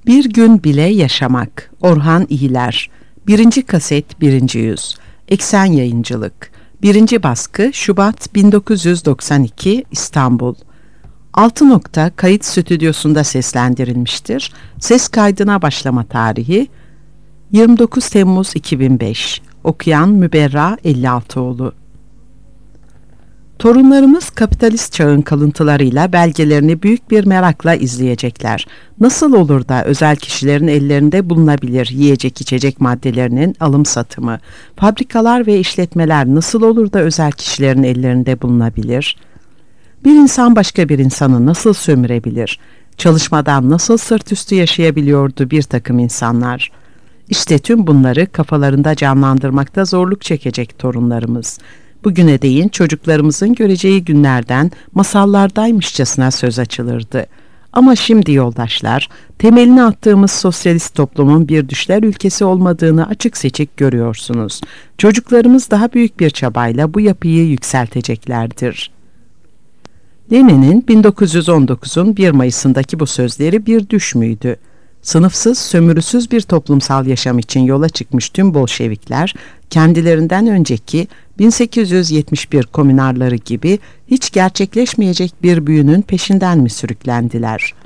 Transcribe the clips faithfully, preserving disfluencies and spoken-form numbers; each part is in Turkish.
Bir gün bile yaşamak. Orhan İyiler. Birinci kaset, birinci yüz. Eksen Yayıncılık. Birinci baskı Şubat bin dokuz yüz doksan iki İstanbul. Altı nokta kayıt stüdyosunda seslendirilmiştir. Ses kaydına başlama tarihi yirmi dokuz Temmuz iki bin beş. Okuyan Müberra elli altıoğlu. Torunlarımız kapitalist çağın kalıntılarıyla belgelerini büyük bir merakla izleyecekler. Nasıl olur da özel kişilerin ellerinde bulunabilir yiyecek içecek maddelerinin alım satımı? Fabrikalar ve işletmeler nasıl olur da özel kişilerin ellerinde bulunabilir? Bir insan başka bir insanı nasıl sömürebilir? Çalışmadan nasıl sırt üstü yaşayabiliyordu bir takım insanlar? İşte tüm bunları kafalarında canlandırmakta zorluk çekecek torunlarımız. Bugüne değin çocuklarımızın göreceği günlerden masallardaymışçasına söz açılırdı. Ama şimdi yoldaşlar, temelini attığımız sosyalist toplumun bir düşler ülkesi olmadığını açık seçik görüyorsunuz. Çocuklarımız daha büyük bir çabayla bu yapıyı yükselteceklerdir. Lenin'in bin dokuz yüz on dokuzun bir Mayıs'ındaki bu sözleri bir düş müydü? Sınıfsız, sömürüsüz bir toplumsal yaşam için yola çıkmış tüm Bolşevikler, kendilerinden önceki bin sekiz yüz yetmiş bir komünarları gibi hiç gerçekleşmeyecek bir büyünün peşinden mi sürüklendiler?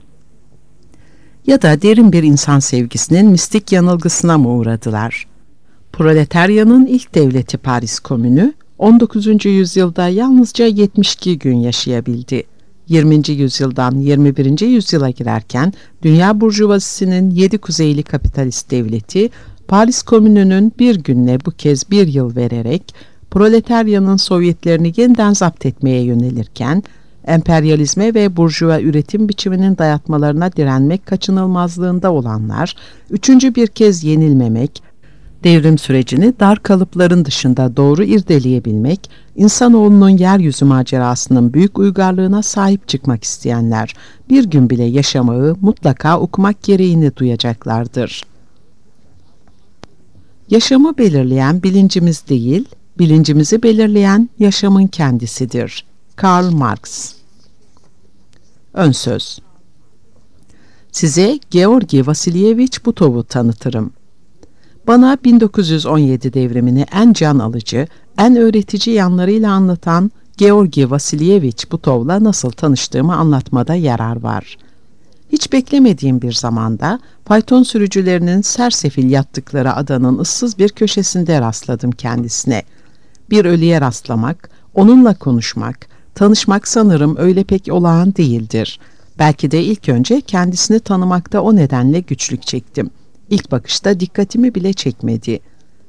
Ya da derin bir insan sevgisinin mistik yanılgısına mı uğradılar? Proletaryanın ilk devleti Paris Komünü, on dokuzuncu yüzyılda yalnızca yetmiş iki gün yaşayabildi. yirminci yüzyıldan yirmi birinci yüzyıla girerken dünya burjuvazisinin yedi kuzeyli kapitalist devleti Paris Komünü'nün bir gününe bu kez bir yıl vererek proletaryanın Sovyetlerini yeniden zapt etmeye yönelirken emperyalizme ve burjuva üretim biçiminin dayatmalarına direnmek kaçınılmazlığında olanlar üçüncü bir kez yenilmemek, devrim sürecini dar kalıpların dışında doğru irdeleyebilmek, insanoğlunun yeryüzü macerasının büyük uygarlığına sahip çıkmak isteyenler, bir gün bile yaşamayı mutlaka okumak gereğini duyacaklardır. Yaşamı belirleyen bilincimiz değil, bilincimizi belirleyen yaşamın kendisidir. Karl Marx. Önsöz. Size Georgi Vasilyevich Butov'u tanıtırım. Bana bin dokuz yüz on yedi devrimini en can alıcı, en öğretici yanlarıyla anlatan Georgi Vasilyevich Butov'la nasıl tanıştığımı anlatmada yarar var. Hiç beklemediğim bir zamanda fayton sürücülerinin sersefil yattıkları adanın ıssız bir köşesinde rastladım kendisine. Bir ölüye rastlamak, onunla konuşmak, tanışmak sanırım öyle pek olağan değildir. Belki de ilk önce kendisini tanımakta o nedenle güçlük çektim. İlk bakışta dikkatimi bile çekmedi.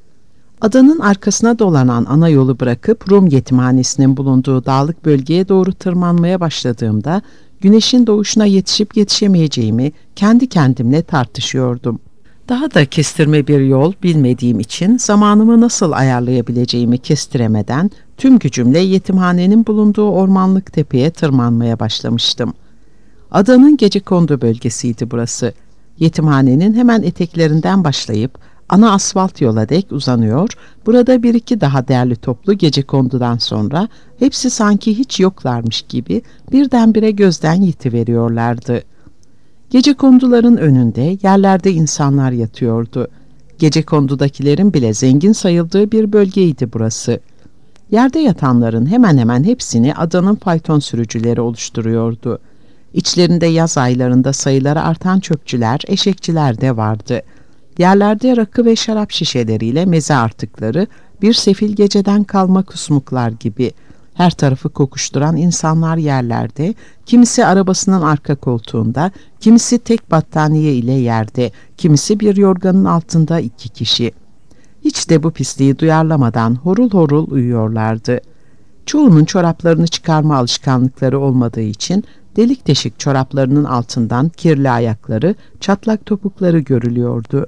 Adanın arkasına dolanan ana yolu bırakıp Rum yetimhanesinin bulunduğu dağlık bölgeye doğru tırmanmaya başladığımda güneşin doğuşuna yetişip yetişemeyeceğimi kendi kendimle tartışıyordum. Daha da kestirme bir yol bilmediğim için zamanımı nasıl ayarlayabileceğimi kestiremeden tüm gücümle yetimhanenin bulunduğu ormanlık tepeye tırmanmaya başlamıştım. Adanın gecekondu bölgesiydi burası. Yetimhanenin hemen eteklerinden başlayıp ana asfalt yola dek uzanıyor, burada bir iki daha değerli toplu gecekondudan sonra hepsi sanki hiç yoklarmış gibi birdenbire gözden yitiveriyorlardı. Gecekonduların önünde yerlerde insanlar yatıyordu. Gecekondudakilerin bile zengin sayıldığı bir bölgeydi burası. Yerde yatanların hemen hemen hepsini adanın fayton sürücüleri oluşturuyordu. İçlerinde yaz aylarında sayıları artan çöpçüler, eşekçiler de vardı. Yerlerde rakı ve şarap şişeleriyle meze artıkları, bir sefil geceden kalma kusmuklar gibi. Her tarafı kokuşturan insanlar yerlerde, kimisi arabasının arka koltuğunda, kimisi tek battaniye ile yerde, kimisi bir yorganın altında iki kişi. Hiç de bu pisliği duyarlamadan horul horul uyuyorlardı. Çoğunun çoraplarını çıkarma alışkanlıkları olmadığı için delik deşik çoraplarının altından kirli ayakları, çatlak topukları görülüyordu.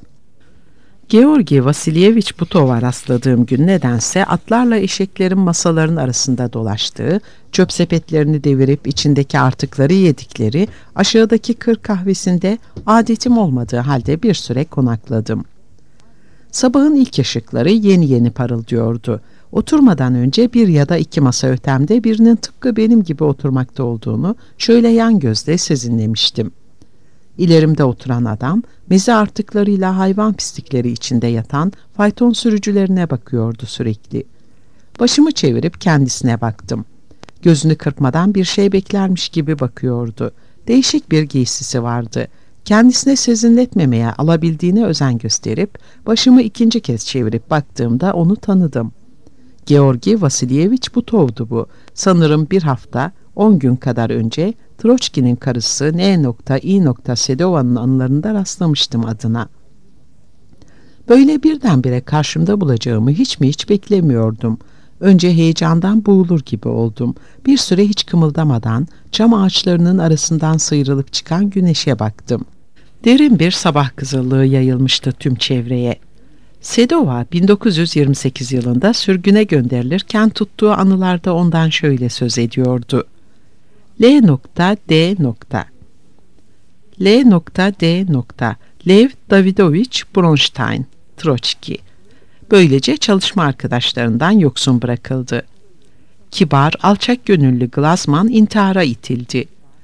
Georgi Vasilyevich Butov'a rastladığım gün nedense atlarla eşeklerin masaların arasında dolaştığı, çöp sepetlerini devirip içindeki artıkları yedikleri aşağıdaki kır kahvesinde adetim olmadığı halde bir süre konakladım. Sabahın ilk ışıkları yeni yeni parıldıyordu. Oturmadan önce bir ya da iki masa ötemde birinin tıpkı benim gibi oturmakta olduğunu şöyle yan gözle sezinlemiştim. İlerimde oturan adam, meze artıklarıyla hayvan pislikleri içinde yatan fayton sürücülerine bakıyordu sürekli. Başımı çevirip kendisine baktım. Gözünü kırpmadan bir şey beklermiş gibi bakıyordu. Değişik bir giysisi vardı. Kendisine sezinletmemeye alabildiğine özen gösterip başımı ikinci kez çevirip baktığımda onu tanıdım. Georgi Vasilyeviç Butov'du bu. Sanırım bir hafta, on gün kadar önce Troçki'nin karısı N.İ. Sedova'nın anılarında rastlamıştım adına. Böyle birdenbire karşımda bulacağımı hiç mi hiç beklemiyordum. Önce heyecandan boğulur gibi oldum. Bir süre hiç kımıldamadan çam ağaçlarının arasından sıyrılıp çıkan güneşe baktım. Derin bir sabah kızıllığı yayılmıştı tüm çevreye. Sedova bin dokuz yüz yirmi sekiz yılında sürgüne gönderilirken tuttuğu anılarda ondan şöyle söz ediyordu. L D L D Lev Davidovich Bronstein, Troçki. Böylece çalışma arkadaşlarından yoksun bırakıldı. Kibar, alçak gönüllü Glazman intihara itildi.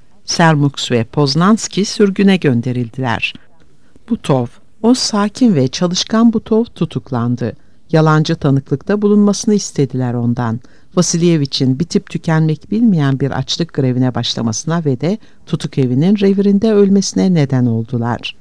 Sermux ve Poznanski sürgüne gönderildiler. Butov, o sakin ve çalışkan Butov tutuklandı. Yalancı tanıklıkta bulunmasını istediler ondan. Vasilyeviç'in bitip tükenmek bilmeyen bir açlık grevine başlamasına ve de tutuk evinin revirinde ölmesine neden oldular.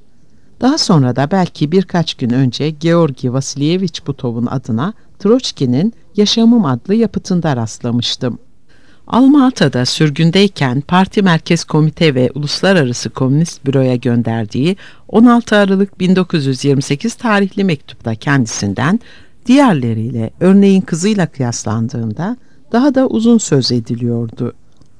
Daha sonra da belki birkaç gün önce Georgi Vasilyeviç Butov'un adına Troçki'nin Yaşamım adlı yapıtında rastlamıştım. Alma-Ata'da sürgündeyken Parti Merkez Komite ve Uluslararası Komünist Büro'ya gönderdiği on altı Aralık bin dokuz yüz yirmi sekiz tarihli mektupta kendisinden diğerleriyle, örneğin kızıyla kıyaslandığında daha da uzun söz ediliyordu.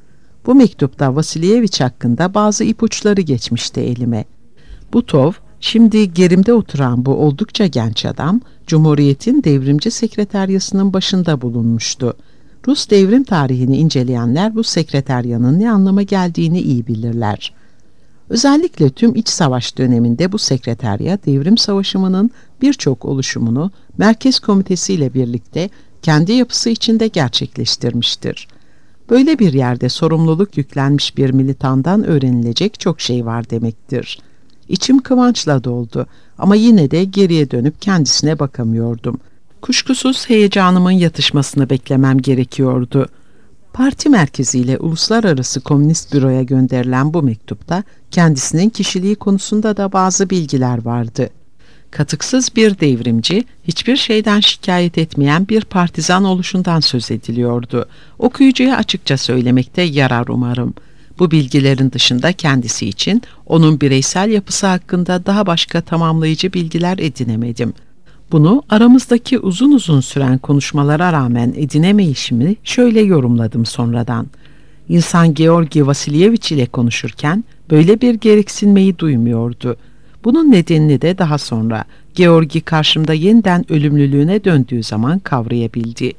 Bu mektupta Vasilyeviç hakkında bazı ipuçları geçmişti elime. Butov, şimdi gerimde oturan bu oldukça genç adam, Cumhuriyet'in devrimci sekreteryasının başında bulunmuştu. Rus devrim tarihini inceleyenler bu sekreteryanın ne anlama geldiğini iyi bilirler. Özellikle tüm iç savaş döneminde bu sekreterya devrim savaşımının birçok oluşumunu Merkez Komitesi ile birlikte kendi yapısı içinde gerçekleştirmiştir. Böyle bir yerde sorumluluk yüklenmiş bir militandan öğrenilecek çok şey var demektir. İçim kıvançla doldu ama yine de geriye dönüp kendisine bakamıyordum. Kuşkusuz heyecanımın yatışmasını beklemem gerekiyordu. Parti merkeziyle Uluslararası Komünist Büro'ya gönderilen bu mektupta kendisinin kişiliği konusunda da bazı bilgiler vardı. Katıksız bir devrimci, hiçbir şeyden şikayet etmeyen bir partizan oluşundan söz ediliyordu. Okuyucuya açıkça söylemekte yarar umarım. Bu bilgilerin dışında kendisi için onun bireysel yapısı hakkında daha başka tamamlayıcı bilgiler edinemedim. Bunu aramızdaki uzun uzun süren konuşmalara rağmen edinemeyişimi şöyle yorumladım sonradan. İnsan Georgi Vasilyeviç ile konuşurken böyle bir gereksinmeyi duymuyordu. Bunun nedenini de daha sonra Georgi karşımda yeniden ölümlülüğüne döndüğü zaman kavrayabildi.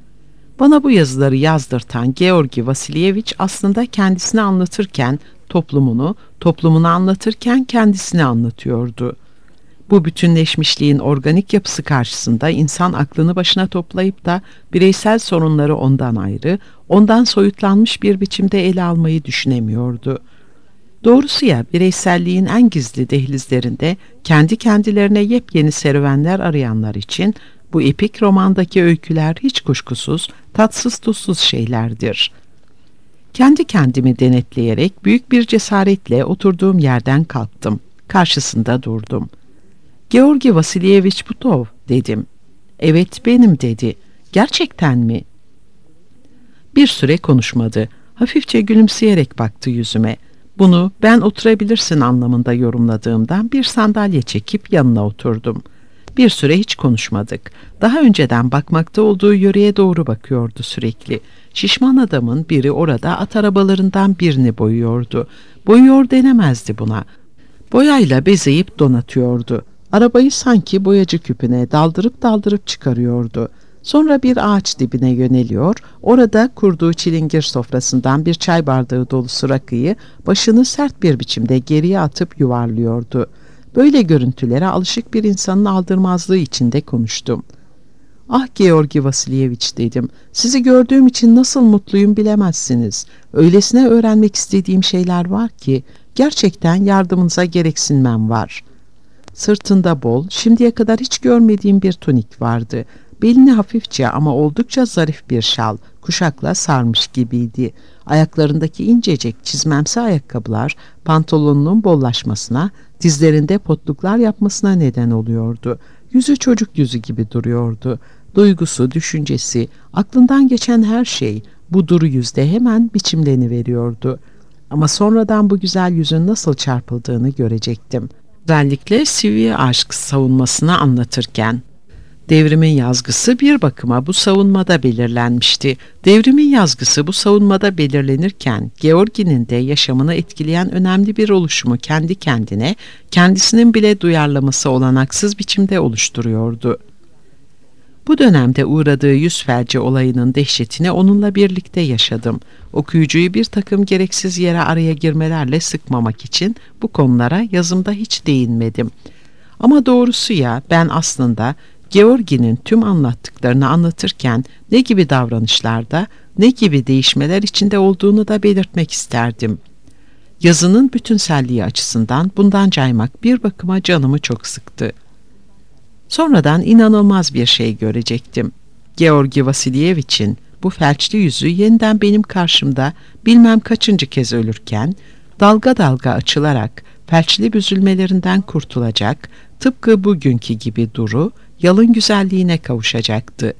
Bana bu yazıları yazdırtan Georgi Vasilyeviç aslında kendisini anlatırken toplumunu, toplumunu anlatırken kendisini anlatıyordu. Bu bütünleşmişliğin organik yapısı karşısında insan aklını başına toplayıp da bireysel sorunları ondan ayrı, ondan soyutlanmış bir biçimde ele almayı düşünemiyordu. Doğrusu ya bireyselliğin en gizli dehlizlerinde kendi kendilerine yepyeni serüvenler arayanlar için bu epik romandaki öyküler hiç kuşkusuz tatsız tuzsuz şeylerdir. Kendi kendimi denetleyerek büyük bir cesaretle oturduğum yerden kalktım. Karşısında durdum. Georgi Vasilyeviç Butov dedim. Evet benim dedi. Gerçekten mi? Bir süre konuşmadı. Hafifçe gülümseyerek baktı yüzüme. Bunu ben oturabilirsin anlamında yorumladığımdan bir sandalye çekip yanına oturdum. Bir süre hiç konuşmadık. Daha önceden bakmakta olduğu yöreye doğru bakıyordu sürekli. Şişman adamın biri orada at arabalarından birini boyuyordu. Boyuyor denemezdi buna. Boyayla bezeyip donatıyordu. Arabayı sanki boyacı küpüne daldırıp daldırıp çıkarıyordu. Sonra bir ağaç dibine yöneliyor, orada kurduğu çilingir sofrasından bir çay bardağı dolusu rakıyı başını sert bir biçimde geriye atıp yuvarlıyordu. Böyle görüntülere alışık bir insanın aldırmazlığı içinde konuştum. Ah Georgi Vasilyeviç dedim, sizi gördüğüm için nasıl mutluyum bilemezsiniz. Öylesine öğrenmek istediğim şeyler var ki, Gerçekten yardımınıza gereksinmem var. Sırtında bol, şimdiye kadar hiç görmediğim bir tunik vardı. Belini hafifçe ama oldukça zarif bir şal, kuşakla sarmış gibiydi. Ayaklarındaki incecik çizmemsi ayakkabılar pantolonunun bollaşmasına, dizlerinde potluklar yapmasına neden oluyordu. Yüzü çocuk yüzü gibi duruyordu. Duygusu, düşüncesi, aklından geçen her şey bu duru yüzde hemen biçimleniveriyordu. Ama sonradan bu güzel yüzün nasıl çarpıldığını görecektim. Özellikle sivri aşk savunmasını anlatırken. Devrimin yazgısı bir bakıma bu savunmada belirlenmişti. Devrimin yazgısı bu savunmada belirlenirken, Georgi'nin de yaşamını etkileyen önemli bir oluşumu kendi kendine, kendisinin bile duyarlaması olanaksız biçimde oluşturuyordu. Bu dönemde uğradığı yüz felci olayının dehşetini onunla birlikte yaşadım. Okuyucuyu bir takım gereksiz yere araya girmelerle sıkmamak için bu konulara yazımda hiç değinmedim. Ama doğrusu ya, ben aslında Georgi'nin tüm anlattıklarını anlatırken ne gibi davranışlarda, ne gibi değişmeler içinde olduğunu da belirtmek isterdim. Yazının bütünselliği açısından bundan caymak bir bakıma canımı çok sıktı. Sonradan inanılmaz bir şey görecektim. Georgi Vasilyevich'in bu felçli yüzü yeniden benim karşımda bilmem kaçıncı kez ölürken, dalga dalga açılarak felçli büzülmelerinden kurtulacak, tıpkı bugünkü gibi duru, yalın güzelliğine kavuşacaktı.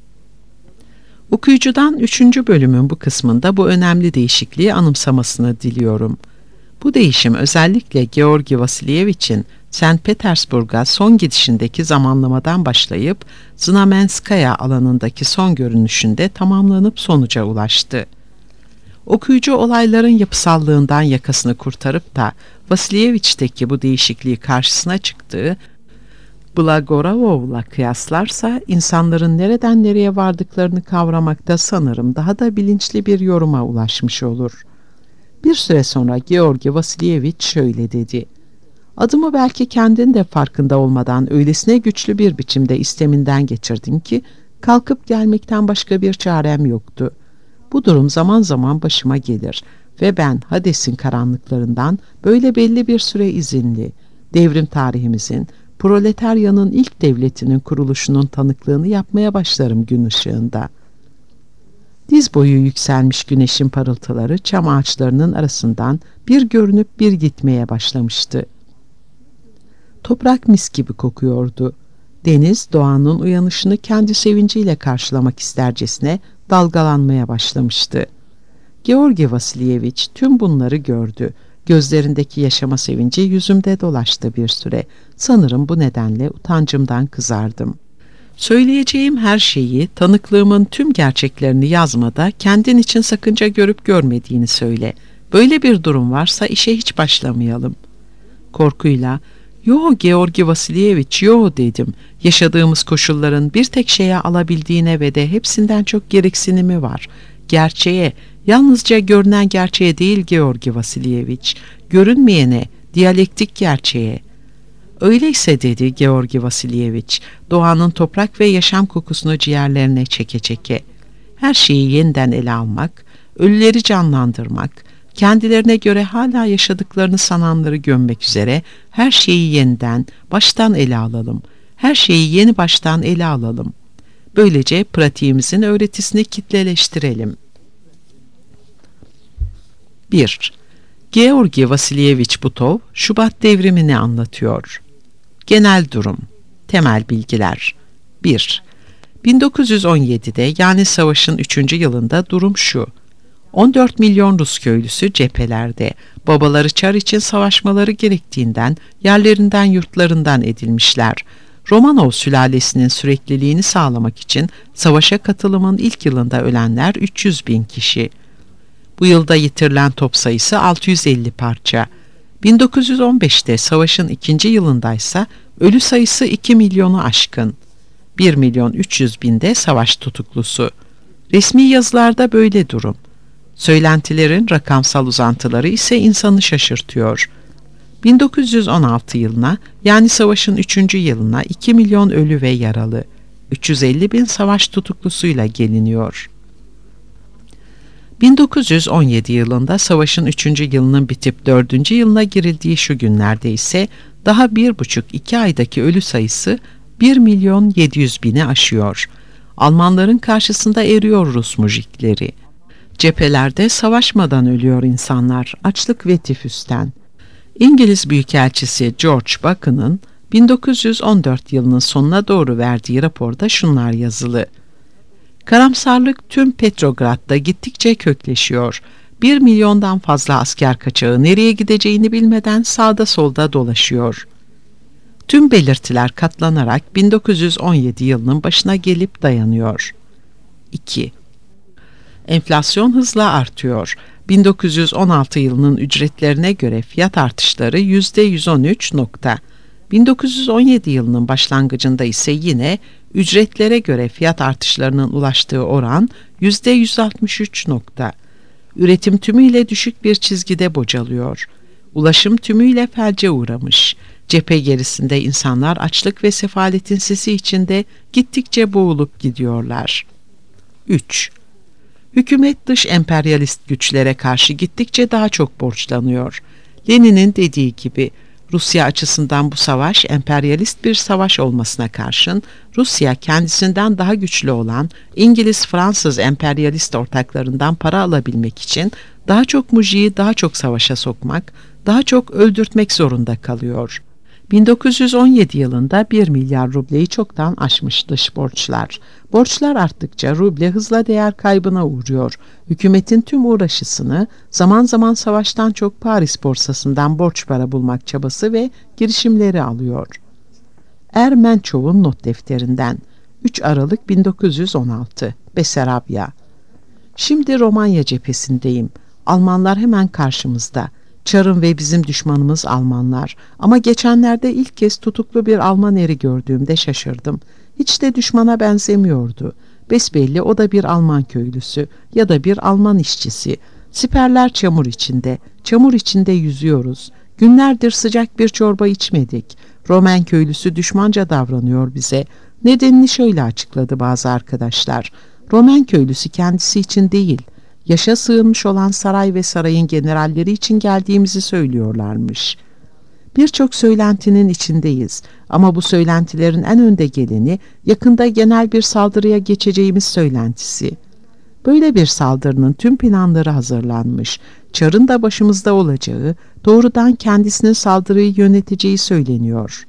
Okuyucudan üçüncü bölümün bu kısmında bu önemli değişikliği anımsamasını diliyorum. Bu değişim özellikle Georgi Vasilyevich'in Saint Petersburg'a son gidişindeki zamanlamadan başlayıp Znamenskaya alanındaki son görünüşünde tamamlanıp sonuca ulaştı. Okuyucu olayların yapısallığından yakasını kurtarıp da Vasilyevich'teki bu değişikliği karşısına çıktığı Blagorov'la kıyaslarsa insanların nereden nereye vardıklarını kavramakta sanırım daha da bilinçli bir yoruma ulaşmış olur. Bir süre sonra Georgi Vasilyevich şöyle dedi: "Adımı belki kendin de farkında olmadan öylesine güçlü bir biçimde isteminden geçirdin ki kalkıp gelmekten başka bir çarem yoktu. Bu durum zaman zaman başıma gelir ve ben Hades'in karanlıklarından böyle belli bir süre izinli, devrim tarihimizin, proletaryanın ilk devletinin kuruluşunun tanıklığını yapmaya başlarım gün ışığında." Diz boyu yükselmiş güneşin parıltıları çam ağaçlarının arasından bir görünüp bir gitmeye başlamıştı. Toprak mis gibi kokuyordu. Deniz doğanın uyanışını kendi sevinciyle karşılamak istercesine dalgalanmaya başlamıştı. Georgi Vasilyevich tüm bunları gördü. Gözlerindeki yaşama sevinci yüzümde dolaştı bir süre. Sanırım bu nedenle utancımdan kızardım. Söyleyeceğim her şeyi, tanıklığımın tüm gerçeklerini yazmada kendin için sakınca görüp görmediğini söyle. Böyle bir durum varsa işe hiç başlamayalım. Korkuyla, "Yo Georgi Vasilyevich, yo" dedim. Yaşadığımız koşulların bir tek şeye alabildiğine ve de hepsinden çok gereksinimi var. Gerçeğe, yalnızca görünen gerçeğe değil Georgi Vasilyevich, görünmeyene, diyalektik gerçeğe. "Öyleyse" dedi Georgi Vasilyevich, doğanın toprak ve yaşam kokusunu ciğerlerine çeke çeke. "Her şeyi yeniden ele almak, ölüleri canlandırmak, kendilerine göre hala yaşadıklarını sananları gömmek üzere her şeyi yeniden, baştan ele alalım. Her şeyi yeni baştan ele alalım. Böylece pratiğimizin öğretisini kitleleştirelim." bir. Georgi Vasilyevich Butov, Şubat devrimini anlatıyor. Genel durum, temel bilgiler. bir. bin dokuz yüz on yedide yani savaşın üçüncü yılında durum şu: on dört milyon Rus köylüsü cephelerde, babaları Çar için savaşmaları gerektiğinden yerlerinden yurtlarından edilmişler. Romanov sülalesinin sürekliliğini sağlamak için savaşa katılımın ilk yılında ölenler üç yüz bin kişi. Bu yılda yitirilen top sayısı altı yüz elli parça. bin dokuz yüz on beşte savaşın ikinci yılındaysa ölü sayısı iki milyonu aşkın. bir milyon üç yüz binde savaş tutuklusu. Resmi yazılarda böyle durum. Söylentilerin rakamsal uzantıları ise insanı şaşırtıyor. bin dokuz yüz on altı yılına yani savaşın üçüncü yılına iki milyon ölü ve yaralı, üç yüz elli bin savaş tutuklusuyla geliniyor. bin dokuz yüz on yedi yılında savaşın üçüncü yılının bitip dördüncü yılına girildiği şu günlerde ise daha bir buçuk iki aydaki ölü sayısı bir milyon yedi yüz bini aşıyor. Almanların karşısında eriyor Rus mujikleri. Cephelerde savaşmadan ölüyor insanlar, açlık ve tifüsten. İngiliz Büyükelçisi George Bacon'ın bin dokuz yüz on dört yılının sonuna doğru verdiği raporda şunlar yazılı. Karamsarlık tüm Petrograd'da gittikçe kökleşiyor. Bir milyondan fazla asker kaçağı nereye gideceğini bilmeden sağda solda dolaşıyor. Tüm belirtiler katlanarak bin dokuz yüz on yedi yılının başına gelip dayanıyor. iki. Enflasyon hızla artıyor. bin dokuz yüz on altı yılının ücretlerine göre fiyat artışları yüzde yüz on üç nokta. bin dokuz yüz on yedi yılının başlangıcında ise yine ücretlere göre fiyat artışlarının ulaştığı oran yüzde yüz altmış üç nokta. Üretim tümüyle düşük bir çizgide bocalıyor. Ulaşım tümüyle felce uğramış. Cephe gerisinde insanlar açlık ve sefaletin sesi içinde gittikçe boğulup gidiyorlar. üç. Hükümet dış emperyalist güçlere karşı gittikçe daha çok borçlanıyor. Lenin'in dediği gibi Rusya açısından bu savaş emperyalist bir savaş olmasına karşın Rusya kendisinden daha güçlü olan İngiliz-Fransız emperyalist ortaklarından para alabilmek için daha çok mujiyi daha çok savaşa sokmak, daha çok öldürtmek zorunda kalıyor. bin dokuz yüz on yedi yılında bir milyar rubleyi çoktan aşmış dış borçlar. Borçlar arttıkça ruble hızla değer kaybına uğruyor. Hükümetin tüm uğraşısını zaman zaman savaştan çok Paris borsasından borç para bulmak çabası ve girişimleri alıyor. Ermençov'un not defterinden üç Aralık bin dokuz yüz on altı Besarabya. Şimdi Romanya cephesindeyim. Almanlar hemen karşımızda. Çar'ın ve bizim düşmanımız Almanlar. Ama geçenlerde ilk kez tutuklu bir Alman eri gördüğümde şaşırdım. Hiç de düşmana benzemiyordu. Besbelli o da bir Alman köylüsü ya da bir Alman işçisi. Siperler çamur içinde. Çamur içinde yüzüyoruz. Günlerdir sıcak bir çorba içmedik. Romen köylüsü düşmanca davranıyor bize. Nedenini şöyle açıkladı bazı arkadaşlar. Romen köylüsü kendisi için değil, yaşa sığınmış olan saray ve sarayın generalleri için geldiğimizi söylüyorlarmış. Birçok söylentinin içindeyiz ama bu söylentilerin en önde geleni yakında genel bir saldırıya geçeceğimiz söylentisi. Böyle bir saldırının tüm planları hazırlanmış, Çar'ın da başımızda olacağı, doğrudan kendisinin saldırıyı yöneteceği söyleniyor.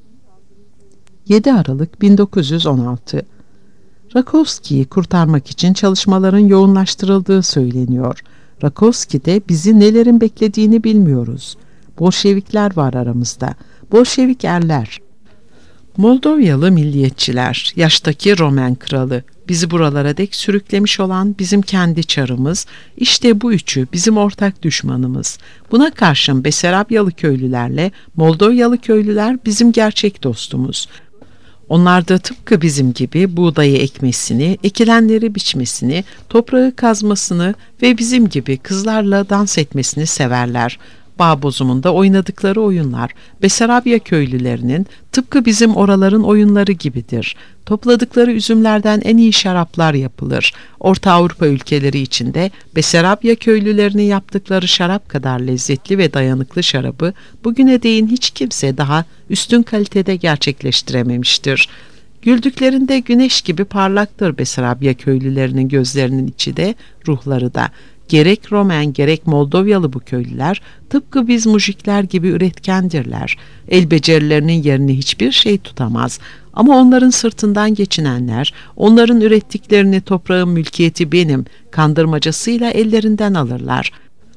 yedi Aralık bin dokuz yüz on altı Rakowski'yi kurtarmak için çalışmaların yoğunlaştırıldığı söyleniyor. Rakowski de bizi nelerin beklediğini bilmiyoruz. Bolşevikler var aramızda. Bolşevik erler. Moldovyalı milliyetçiler, yaştaki Romen kralı, bizi buralara dek sürüklemiş olan bizim kendi Çarımız, işte bu üçü bizim ortak düşmanımız. Buna karşın Besarabyalı köylülerle Moldovyalı köylüler bizim gerçek dostumuz. Onlar da tıpkı bizim gibi buğdayı ekmesini, ekilenleri biçmesini, toprağı kazmasını ve bizim gibi kızlarla dans etmesini severler. Bağ bozumunda oynadıkları oyunlar Besarabya köylülerinin tıpkı bizim oraların oyunları gibidir. Topladıkları üzümlerden en iyi şaraplar yapılır. Orta Avrupa ülkeleri içinde Besarabya köylülerinin yaptıkları şarap kadar lezzetli ve dayanıklı şarabı bugüne değin hiç kimse daha üstün kalitede gerçekleştirememiştir. Güldüklerinde güneş gibi parlaktır Besarabya köylülerinin gözlerinin içi de, ruhları da. Gerek Romen gerek Moldovyalı bu köylüler tıpkı biz mujikler gibi üretkendirler. El becerilerinin yerini hiçbir şey tutamaz. Ama onların sırtından geçinenler, onların ürettiklerini toprağın mülkiyeti benim kandırmacasıyla ellerinden alırlar.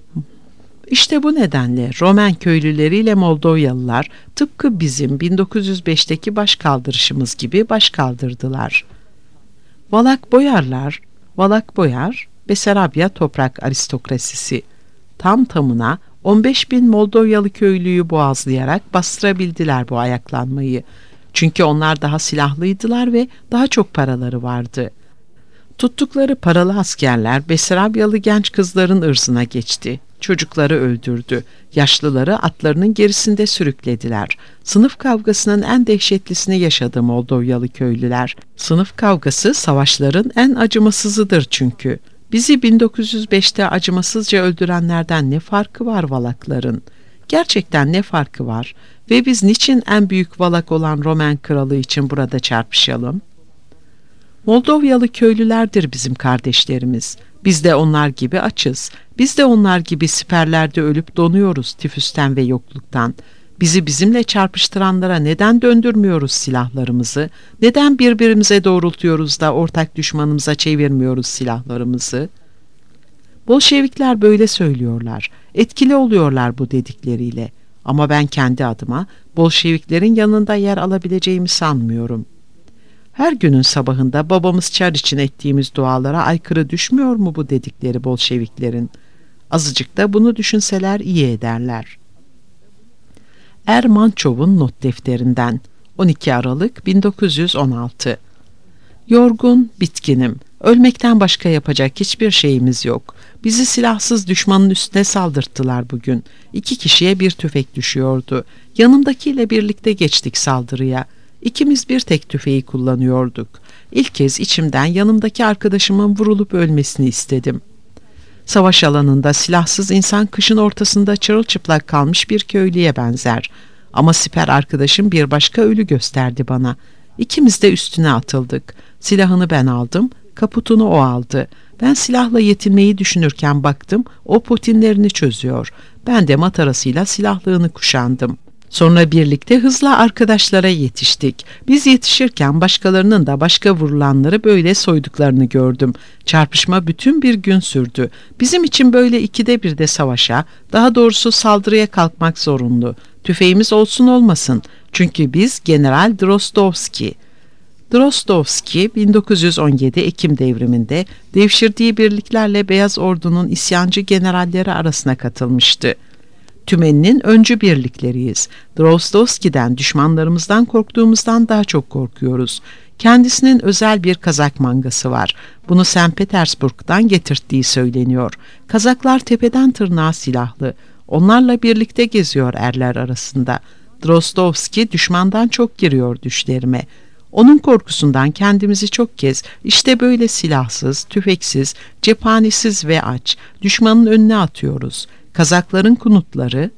İşte bu nedenle Romen köylüleriyle Moldovyalılar tıpkı bizim bin dokuz yüz beşteki başkaldırışımız gibi başkaldırdılar. Valak boyarlar, Valak boyar, Besarabya toprak aristokrasisi. Tam tamına on beş bin Moldovyalı köylüyü boğazlayarak bastırabildiler bu ayaklanmayı. Çünkü onlar daha silahlıydılar ve daha çok paraları vardı. Tuttukları paralı askerler Besarabyalı genç kızların ırzına geçti. Çocukları öldürdü. Yaşlıları atlarının gerisinde sürüklediler. Sınıf kavgasının en dehşetlisini yaşadı Moldovyalı köylüler. Sınıf kavgası savaşların en acımasızıdır çünkü. Bizi bin dokuz yüz beşte acımasızca öldürenlerden ne farkı var Valakların? Gerçekten ne farkı var? Ve biz niçin en büyük Valak olan Roman kralı için burada çarpışalım? Moldovyalı köylülerdir bizim kardeşlerimiz. Biz de onlar gibi açız. Biz de onlar gibi siperlerde ölüp donuyoruz tifüsten ve yokluktan. Bizi bizimle çarpıştıranlara neden döndürmüyoruz silahlarımızı? Neden birbirimize doğrultuyoruz da ortak düşmanımıza çevirmiyoruz silahlarımızı? Bolşevikler böyle söylüyorlar. Etkili oluyorlar bu dedikleriyle. Ama ben kendi adıma Bolşeviklerin yanında yer alabileceğimi sanmıyorum. Her günün sabahında babamız çar için ettiğimiz dualara aykırı düşmüyor mu bu dedikleri Bolşeviklerin? Azıcık da bunu düşünseler iyi ederler. Ermançov'un not defterinden on iki Aralık bin dokuz yüz on altı. Yorgun, bitkinim. Ölmekten başka yapacak hiçbir şeyimiz yok. Bizi silahsız düşmanın üstüne saldırttılar bugün. İki kişiye bir tüfek düşüyordu. Yanımdakiyle birlikte geçtik saldırıya. İkimiz bir tek tüfeği kullanıyorduk. İlk kez içimden yanımdaki arkadaşımın vurulup ölmesini istedim. Savaş alanında silahsız insan kışın ortasında çırılçıplak kalmış bir köylüye benzer. Ama siper arkadaşım bir başka ölü gösterdi bana. İkimiz de üstüne atıldık. Silahını ben aldım, kaputunu o aldı. Ben silahla yetinmeyi düşünürken baktım, o potinlerini çözüyor. Ben de matarasıyla silahlığını kuşandım. Sonra birlikte hızla arkadaşlara yetiştik. Biz yetişirken başkalarının da başka vurulanları böyle soyduklarını gördüm. Çarpışma bütün bir gün sürdü. Bizim için böyle ikide bir de savaşa, daha doğrusu saldırıya kalkmak zorunlu. Tüfeğimiz olsun olmasın. Çünkü biz General Drostovski. Drostovski bin dokuz yüz on yedi Ekim devriminde devşirdiği birliklerle Beyaz Ordu'nun isyancı generalleri arasına katılmıştı. Tümeninin öncü birlikleriyiz. Drostovski'den, düşmanlarımızdan korktuğumuzdan daha çok korkuyoruz. Kendisinin özel bir kazak mangası var. Bunu Sankt Petersburg'dan getirttiği söyleniyor. Kazaklar tepeden tırnağa silahlı. Onlarla birlikte geziyor erler arasında. Drostovski düşmandan çok giriyor düşlerime. Onun korkusundan kendimizi çok kez işte böyle silahsız, tüfeksiz, cephanesiz ve aç düşmanın önüne atıyoruz. Kazakların kunutları,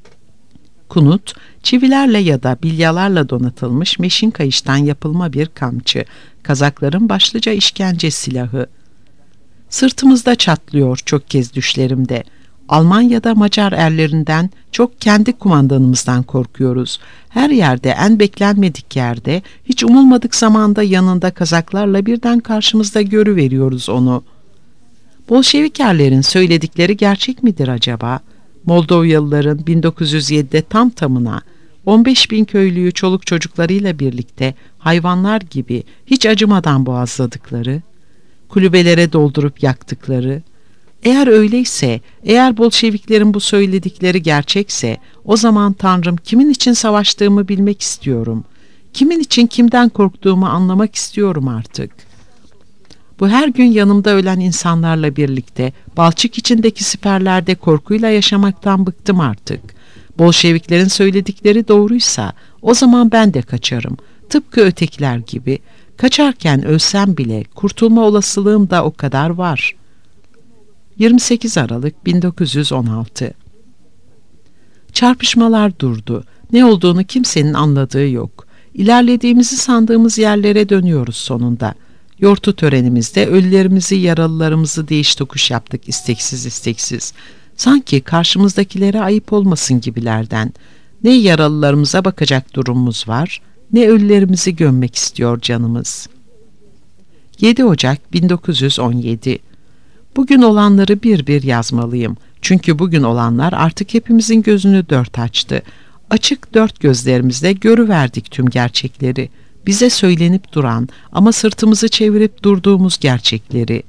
kunut, çivilerle ya da bilyalarla donatılmış meşin kayıştan yapılma bir kamçı, kazakların başlıca işkence silahı. Sırtımızda çatlıyor çok kez düşlerimde. Almanya'da Macar erlerinden çok kendi kumandanımızdan korkuyoruz. Her yerde, en beklenmedik yerde, hiç umulmadık zamanda yanında kazaklarla birden karşımızda görüveriyoruz onu. Bolşevikerlerin söyledikleri gerçek midir acaba? Moldovyalıların bin dokuz yüz yedide tam tamına on beş bin köylüyü çoluk çocuklarıyla birlikte hayvanlar gibi hiç acımadan boğazladıkları, kulübelere doldurup yaktıkları, eğer öyleyse, eğer Bolşeviklerin bu söyledikleri gerçekse, o zaman Tanrım kimin için savaştığımı bilmek istiyorum. Kimin için kimden korktuğumu anlamak istiyorum artık. Bu her gün yanımda ölen insanlarla birlikte balçık içindeki siperlerde korkuyla yaşamaktan bıktım artık. Bolşeviklerin söyledikleri doğruysa o zaman ben de kaçarım. Tıpkı ötekiler gibi. Kaçarken ölsem bile kurtulma olasılığım da o kadar var. yirmi sekiz Aralık bin dokuz yüz on altı. Çarpışmalar durdu. Ne olduğunu kimsenin anladığı yok. İlerlediğimizi sandığımız yerlere dönüyoruz sonunda. Yortu törenimizde ölülerimizi, yaralılarımızı değiş tokuş yaptık isteksiz isteksiz. Sanki karşımızdakilere ayıp olmasın gibilerden. Ne yaralılarımıza bakacak durumumuz var, ne ölülerimizi gömmek istiyor canımız. yedi Ocak bin dokuz yüz on yedi. Bugün olanları bir bir yazmalıyım. Çünkü bugün olanlar artık hepimizin gözünü dört açtı. Açık dört gözlerimizle görüverdik tüm gerçekleri. Bize söylenip duran ama sırtımızı çevirip durduğumuz gerçekleri.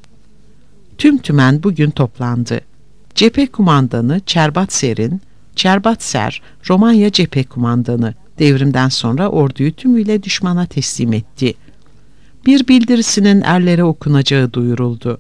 Tüm tümen bugün toplandı. Cephe kumandanı Çerbatser'in, Çerbatser, Romanya cephe kumandanı, devrimden sonra orduyu tümüyle düşmana teslim etti. Bir bildirisinin erlere okunacağı duyuruldu.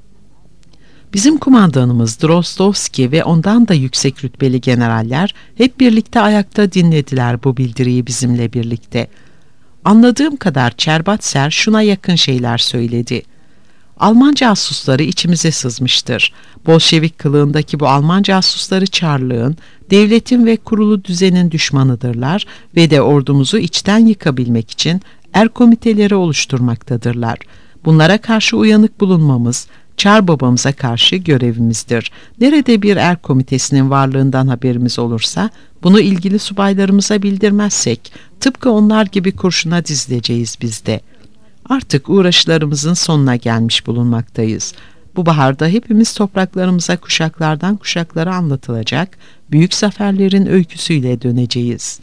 Bizim kumandanımız Drostovski ve ondan da yüksek rütbeli generaller hep birlikte ayakta dinlediler bu bildiriyi bizimle birlikte. Anladığım kadar Çerbatser şuna yakın şeyler söyledi. Alman casusları içimize sızmıştır. Bolşevik kılığındaki bu Alman casusları Çarlığın, devletin ve kurulu düzenin düşmanıdırlar ve de ordumuzu içten yıkabilmek için er komiteleri oluşturmaktadırlar. Bunlara karşı uyanık bulunmamız, Çar babamıza karşı görevimizdir. Nerede bir er komitesinin varlığından haberimiz olursa, bunu ilgili subaylarımıza bildirmezsek, tıpkı onlar gibi kurşuna dizileceğiz biz de. Artık uğraşlarımızın sonuna gelmiş bulunmaktayız. Bu baharda hepimiz topraklarımıza kuşaklardan kuşaklara anlatılacak büyük zaferlerin öyküsüyle döneceğiz.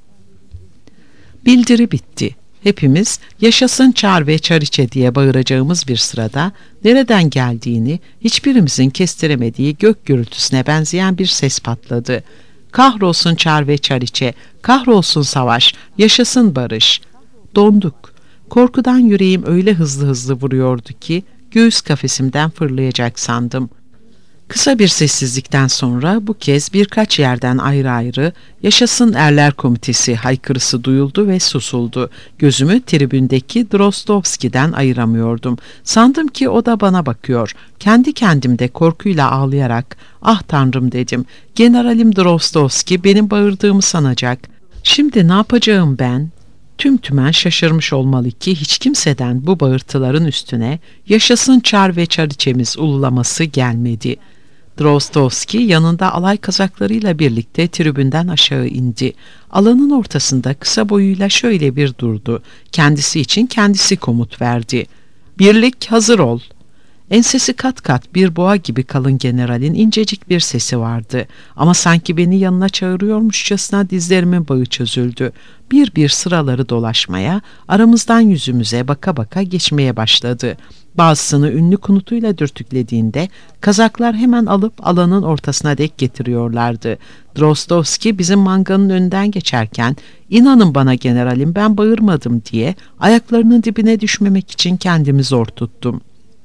Bildiri bitti. Hepimiz yaşasın Çar ve Çariçe diye bağıracağımız bir sırada nereden geldiğini hiçbirimizin kestiremediği gök gürültüsüne benzeyen bir ses patladı. Kahrolsun Çar ve Çariçe, kahrolsun savaş, yaşasın barış. Donduk. Korkudan yüreğim öyle hızlı hızlı vuruyordu ki göğüs kafesimden fırlayacak sandım. Kısa bir sessizlikten sonra bu kez birkaç yerden ayrı ayrı "Yaşasın Erler Komitesi" haykırısı duyuldu ve susuldu. Gözümü tribündeki Drostovski'den ayıramıyordum. Sandım ki o da bana bakıyor. Kendi kendimde korkuyla ağlayarak "Ah Tanrım" dedim. "Generalim Drostovski benim bağırdığımı sanacak. Şimdi ne yapacağım ben?" Tüm tümen şaşırmış olmalı ki hiç kimseden bu bağırtıların üstüne "Yaşasın Çar ve Çariçemiz" ululaması gelmedi. Drostovski yanında alay kazaklarıyla birlikte tribünden aşağı indi. Alanın ortasında kısa boyuyla şöyle bir durdu. Kendisi için kendisi komut verdi. "Birlik hazır ol." Ensesi kat kat bir boğa gibi kalın generalin incecik bir sesi vardı. Ama sanki beni yanına çağırıyormuşçasına dizlerimin bağı çözüldü. Bir bir sıraları dolaşmaya, aramızdan yüzümüze baka baka geçmeye başladı. Bazısını ünlü kunutuyla dürtüklediğinde kazaklar hemen alıp alanın ortasına dek getiriyorlardı. Drostovski bizim manganın önünden geçerken "İnanın bana generalim, ben bağırmadım" diye ayaklarının dibine düşmemek için kendimi zor tuttum.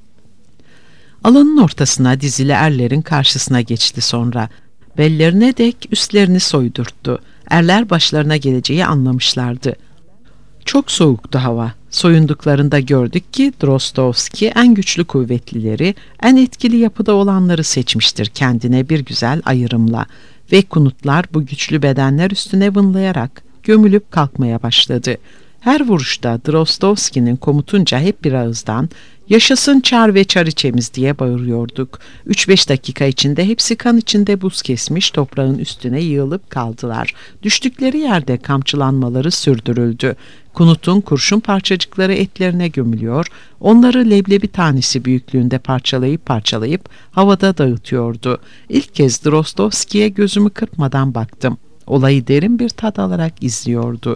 Alanın ortasına dizili erlerin karşısına geçti sonra. Bellerine dek üstlerini soydurttu. Erler başlarına geleceği anlamışlardı. Çok soğuktu hava. Soyunduklarında gördük ki Drostovski en güçlü kuvvetlileri, en etkili yapıda olanları seçmiştir kendine bir güzel ayrımla. Ve kunutlar bu güçlü bedenler üstüne vınlayarak gömülüp kalkmaya başladı. Her vuruşta Drostovski'nin komutunca hep bir ağızdan "Yaşasın Çar ve Çariçemiz" diye bağırıyorduk. Üç beş dakika içinde hepsi kan içinde buz kesmiş toprağın üstüne yığılıp kaldılar. Düştükleri yerde kamçılanmaları sürdürüldü. Kunut'un kurşun parçacıkları etlerine gömülüyor, onları leblebi tanesi büyüklüğünde parçalayıp parçalayıp havada dağıtıyordu. İlk kez Drostovski'ye gözümü kırpmadan baktım. Olayı derin bir tat alarak izliyordu.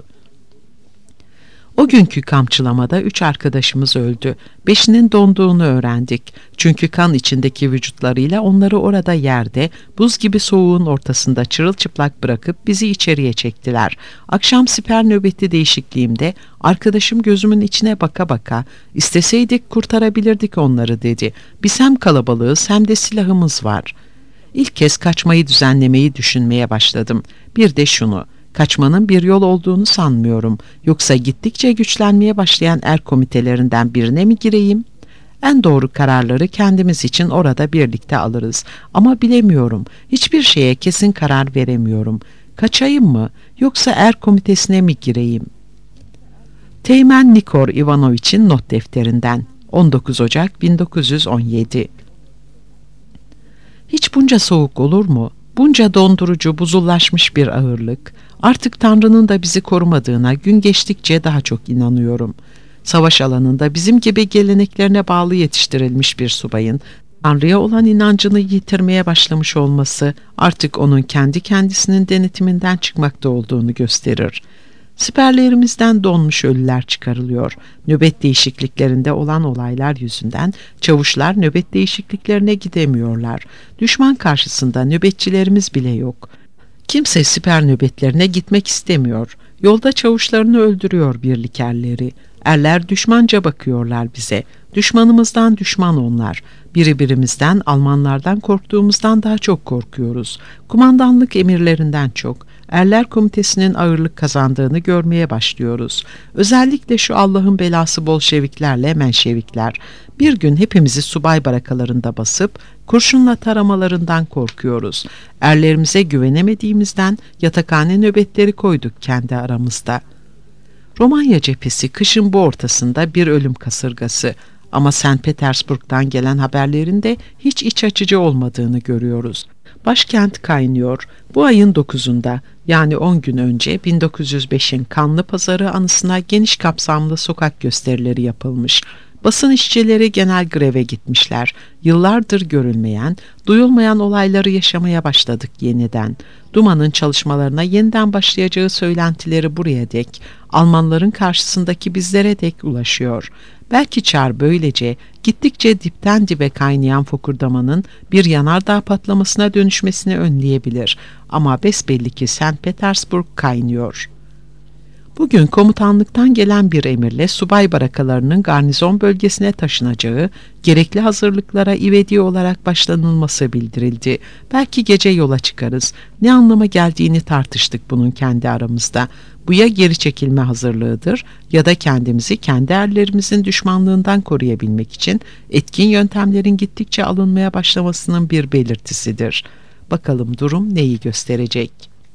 O günkü kamçılamada üç arkadaşımız öldü. Beşinin donduğunu öğrendik. Çünkü kan içindeki vücutlarıyla onları orada yerde, buz gibi soğuğun ortasında çırılçıplak bırakıp bizi içeriye çektiler. Akşam siper nöbeti değişikliğimde arkadaşım gözümün içine baka baka "İsteseydik kurtarabilirdik onları" dedi. "Biz hem kalabalığız hem de silahımız var." İlk kez kaçmayı düzenlemeyi düşünmeye başladım. Bir de şunu: kaçmanın bir yol olduğunu sanmıyorum. Yoksa gittikçe güçlenmeye başlayan er komitelerinden birine mi gireyim? En doğru kararları kendimiz için orada birlikte alırız. Ama bilemiyorum. Hiçbir şeye kesin karar veremiyorum. Kaçayım mı? Yoksa er komitesine mi gireyim? Teğmen Nikor Ivanoviç'in not defterinden. on dokuz Ocak bin dokuz yüz on yedi. Hiç bunca soğuk olur mu? Bunca dondurucu, buzullaşmış bir ağırlık. Artık Tanrı'nın da bizi korumadığına gün geçtikçe daha çok inanıyorum. Savaş alanında bizim gibi geleneklerine bağlı yetiştirilmiş bir subayın Tanrı'ya olan inancını yitirmeye başlamış olması artık onun kendi kendisinin denetiminden çıkmakta olduğunu gösterir. Siperlerimizden donmuş ölüler çıkarılıyor. Nöbet değişikliklerinde olan olaylar yüzünden çavuşlar nöbet değişikliklerine gidemiyorlar. Düşman karşısında nöbetçilerimiz bile yok. Kimse siper nöbetlerine gitmek istemiyor. Yolda çavuşlarını öldürüyor birlik erleri. Erler düşmanca bakıyorlar bize. Düşmanımızdan düşman onlar. Birbirimizden, Almanlardan korktuğumuzdan daha çok korkuyoruz. Kumandanlık emirlerinden çok. Erler Komitesi'nin ağırlık kazandığını görmeye başlıyoruz. Özellikle şu Allah'ın belası Bolşeviklerle Menşevikler. Bir gün hepimizi subay barakalarında basıp kurşunla taramalarından korkuyoruz. Erlerimize güvenemediğimizden yatakhane nöbetleri koyduk kendi aramızda. Romanya cephesi kışın bu ortasında bir ölüm kasırgası. Ama Sankt Petersburg'dan gelen haberlerin de hiç iç açıcı olmadığını görüyoruz. Başkent kaynıyor. Bu ayın dokuzunda yani on gün önce bin dokuz yüz beşin Kanlı Pazarı anısına geniş kapsamlı sokak gösterileri yapılmış. Basın işçileri genel greve gitmişler. Yıllardır görülmeyen, duyulmayan olayları yaşamaya başladık yeniden. Duma'nın çalışmalarına yeniden başlayacağı söylentileri buraya dek, Almanların karşısındaki bizlere dek ulaşıyor. Belki çar böylece gittikçe dipten dibe kaynayan fokurdamanın bir yanardağ patlamasına dönüşmesini önleyebilir. Ama besbelli ki Sankt Petersburg kaynıyor. Bugün komutanlıktan gelen bir emirle subay barakalarının garnizon bölgesine taşınacağı, gerekli hazırlıklara ivedi olarak başlanılması bildirildi. Belki gece yola çıkarız. Ne anlama geldiğini tartıştık bunun kendi aramızda. Bu ya geri çekilme hazırlığıdır ya da kendimizi kendi erlerimizin düşmanlığından koruyabilmek için etkin yöntemlerin gittikçe alınmaya başlamasının bir belirtisidir. Bakalım durum neyi gösterecek?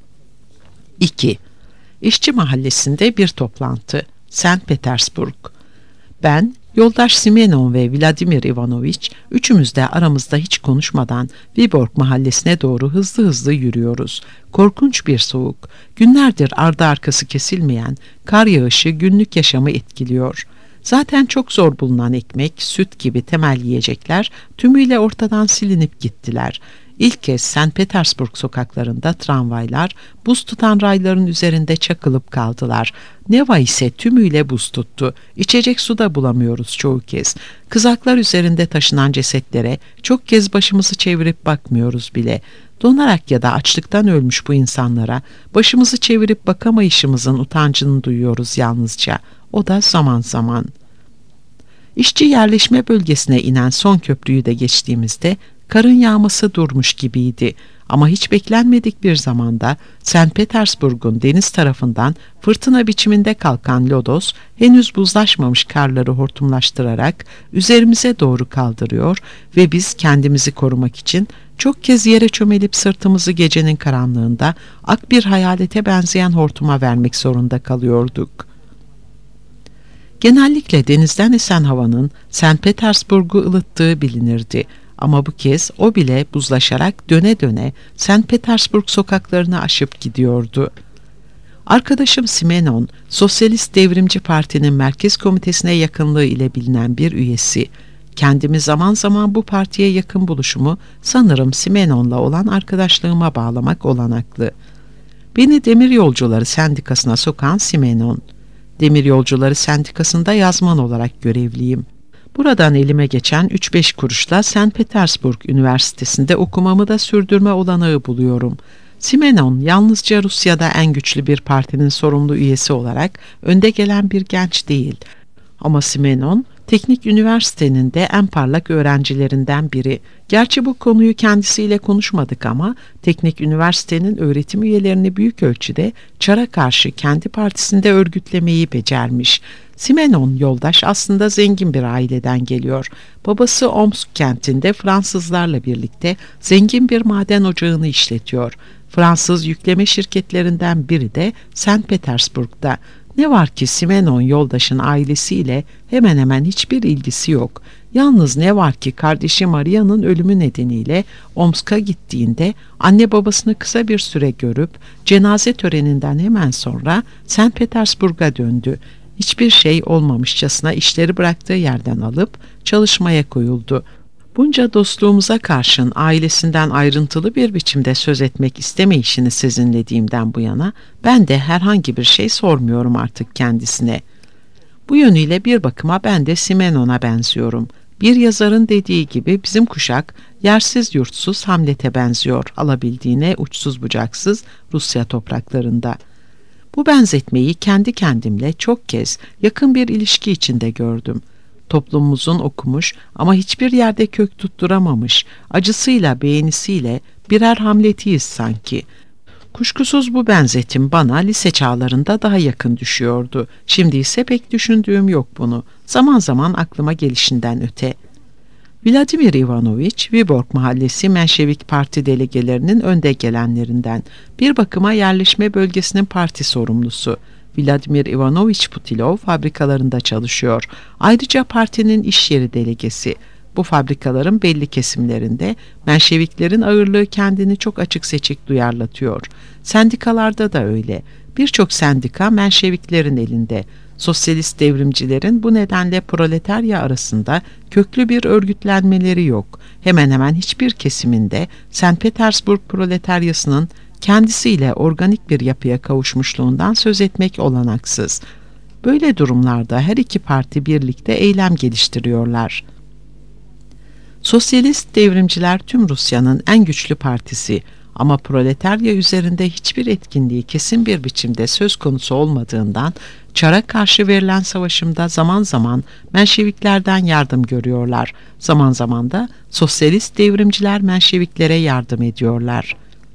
iki. İşçi Mahallesi'nde bir toplantı. Sankt Petersburg. Ben, yoldaş Simenon ve Vladimir Ivanoviç, üçümüz de aramızda hiç konuşmadan Viborg Mahallesi'ne doğru hızlı hızlı yürüyoruz. Korkunç bir soğuk, günlerdir ardı arkası kesilmeyen kar yağışı günlük yaşamı etkiliyor. Zaten çok zor bulunan ekmek, süt gibi temel yiyecekler tümüyle ortadan silinip gittiler. İlk kez Sankt Petersburg sokaklarında tramvaylar buz tutan rayların üzerinde çakılıp kaldılar. Neva ise tümüyle buz tuttu. İçecek su da bulamıyoruz çoğu kez. Kızaklar üzerinde taşınan cesetlere çok kez başımızı çevirip bakmıyoruz bile. Donarak ya da açlıktan ölmüş bu insanlara başımızı çevirip bakamayışımızın utancını duyuyoruz yalnızca. O da zaman zaman. İşçi yerleşme bölgesine inen son köprüyü de geçtiğimizde karın yağması durmuş gibiydi. Ama hiç beklenmedik bir zamanda Sankt Petersburg'un deniz tarafından fırtına biçiminde kalkan lodos henüz buzlaşmamış karları hortumlaştırarak üzerimize doğru kaldırıyor ve biz kendimizi korumak için çok kez yere çömelip sırtımızı gecenin karanlığında ak bir hayalete benzeyen hortuma vermek zorunda kalıyorduk. Genellikle denizden esen havanın Sankt Petersburg'u ılıttığı bilinirdi. Ama bu kez o bile buzlaşarak döne döne Sankt Petersburg sokaklarını aşıp gidiyordu. Arkadaşım Simenon, Sosyalist Devrimci Parti'nin Merkez Komitesi'ne yakınlığı ile bilinen bir üyesi. Kendimi zaman zaman bu partiye yakın buluşumu sanırım Simenon'la olan arkadaşlığıma bağlamak olanaklı. Beni Demiryolcuları Sendikası'na sokan Simenon. Demiryolcuları Sendikası'nda yazman olarak görevliyim. Buradan elime geçen üç beş kuruşla Sankt Petersburg Üniversitesi'nde okumamı da sürdürme olanağı buluyorum. Simenon yalnızca Rusya'da en güçlü bir partinin sorumlu üyesi olarak önde gelen bir genç değil. Ama Simenon, teknik üniversitenin de en parlak öğrencilerinden biri. Gerçi bu konuyu kendisiyle konuşmadık ama teknik üniversitenin öğretim üyelerini büyük ölçüde çara karşı kendi partisinde örgütlemeyi becermiş. Simenon yoldaş aslında zengin bir aileden geliyor. Babası Omsk kentinde Fransızlarla birlikte zengin bir maden ocağını işletiyor. Fransız yükleme şirketlerinden biri de Sankt Petersburg'da. Ne var ki Simenon yoldaşın ailesiyle hemen hemen hiçbir ilgisi yok. Yalnız ne var ki kardeşi Maria'nın ölümü nedeniyle Omsk'a gittiğinde anne babasını kısa bir süre görüp cenaze töreninden hemen sonra Sankt Petersburg'a döndü. Hiçbir şey olmamışçasına işleri bıraktığı yerden alıp çalışmaya koyuldu. Bunca dostluğumuza karşın ailesinden ayrıntılı bir biçimde söz etmek istemeyişini sezinlediğimden bu yana ben de herhangi bir şey sormuyorum artık kendisine. Bu yönüyle bir bakıma ben de Simenon'a benziyorum. Bir yazarın dediği gibi bizim kuşak yersiz yurtsuz Hamlet'e benziyor alabildiğine uçsuz bucaksız Rusya topraklarında. Bu benzetmeyi kendi kendimle çok kez yakın bir ilişki içinde gördüm. Toplumumuzun okumuş ama hiçbir yerde kök tutturamamış, acısıyla beğenisiyle birer Hamlet'iyiz sanki. Kuşkusuz bu benzetim bana lise çağlarında daha yakın düşüyordu. Şimdi ise pek düşündüğüm yok bunu. Zaman zaman aklıma gelişinden öte. Vladimir Ivanoviç, Viborg Mahallesi Menşevik Parti delegelerinin önde gelenlerinden, bir bakıma yerleşme bölgesinin parti sorumlusu. Vladimir Ivanoviç Putilov fabrikalarında çalışıyor. Ayrıca partinin iş yeri delegesi. Bu fabrikaların belli kesimlerinde Menşeviklerin ağırlığı kendini çok açık seçik duyarlatıyor. Sendikalarda da öyle. Birçok sendika Menşeviklerin elinde. Sosyalist devrimcilerin bu nedenle proletarya arasında köklü bir örgütlenmeleri yok. Hemen hemen hiçbir kesiminde Sankt Petersburg proletaryasının kendisiyle organik bir yapıya kavuşmuşluğundan söz etmek olanaksız. Böyle durumlarda her iki parti birlikte eylem geliştiriyorlar. Sosyalist devrimciler tüm Rusya'nın en güçlü partisi ama proletarya üzerinde hiçbir etkinliği kesin bir biçimde söz konusu olmadığından Çar'a karşı verilen savaşımda zaman zaman Menşeviklerden yardım görüyorlar. Zaman zaman da sosyalist devrimciler Menşeviklere yardım ediyorlar.